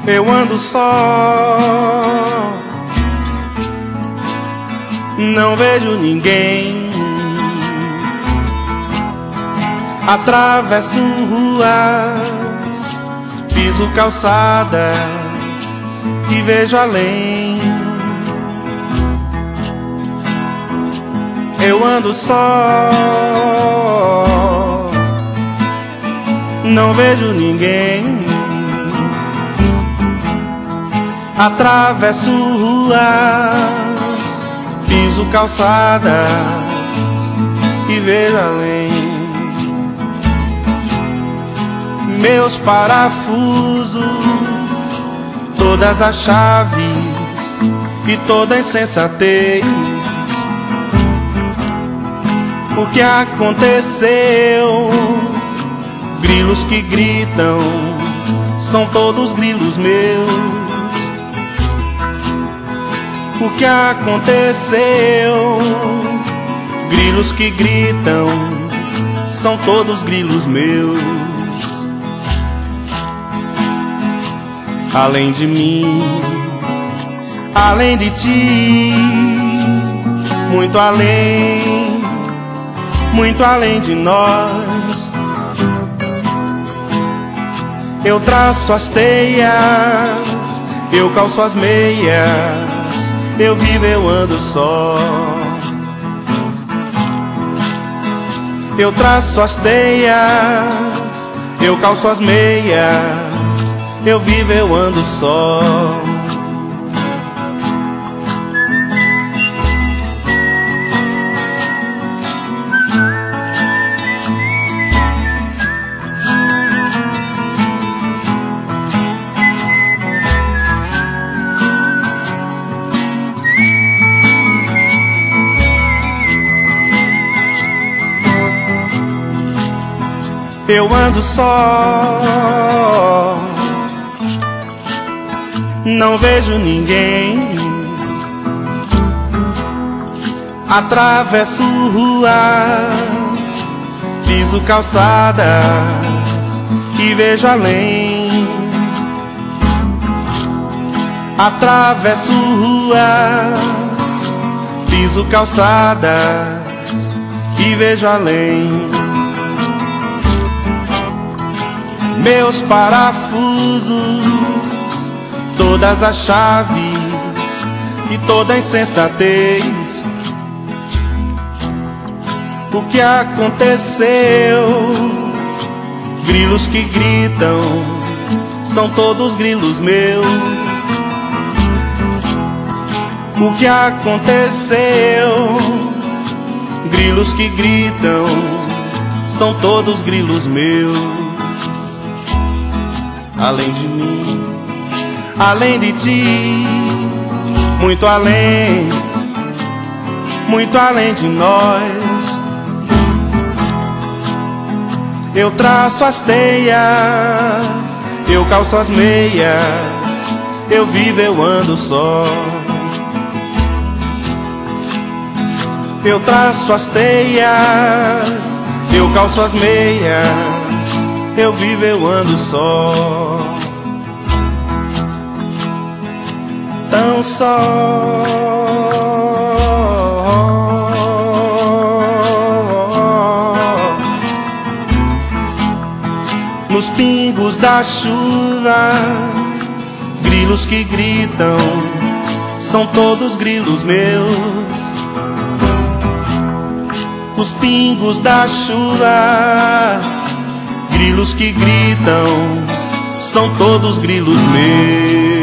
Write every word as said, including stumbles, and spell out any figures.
Eu ando só, não vejo ninguém. Atravesso ruas, piso calçadas e vejo além. Eu ando só, não vejo ninguém. Atravesso ruas, piso calçadas e vejo além. Meus parafusos, todas as chaves e toda a insensatez. O que aconteceu? Grilos que gritam, são todos grilos meus. O que aconteceu? Grilos que gritam, são todos grilos meus. Além de mim, além de ti, muito além, muito além de nós. Eu traço as teias, eu calço as meias, eu vivo, eu ando só. Eu traço as teias, eu calço as meias, eu vivo, eu ando só. Eu ando só, não vejo ninguém. Atravesso ruas, piso calçadas e vejo além. Atravesso ruas, piso calçadas e vejo além. Meus parafusos, todas as chaves e toda a insensatez. O que aconteceu? Grilos que gritam, são todos grilos meus. O que aconteceu? Grilos que gritam, são todos grilos meus. Além de mim, além de ti, muito além, muito além de nós. Eu traço as teias, eu calço as meias, eu vivo, eu ando só. Eu traço as teias, eu calço as meias, eu vivo, eu ando só. Tão só. Nos pingos da chuva, grilos que gritam, são todos grilos meus. Os pingos da chuva, grilos que gritam, são todos grilos meus.